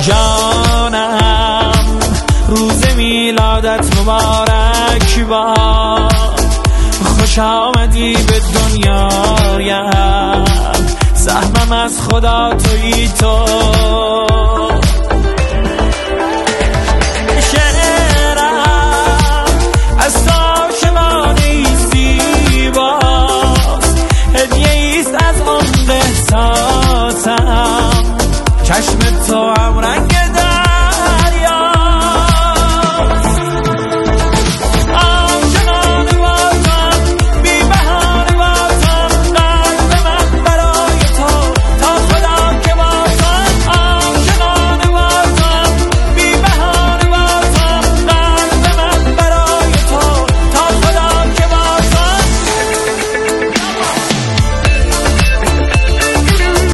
جانم روز میلادت مبارک باد، خوش آمدی به دنیایم، سهمم از خدا تویی تو.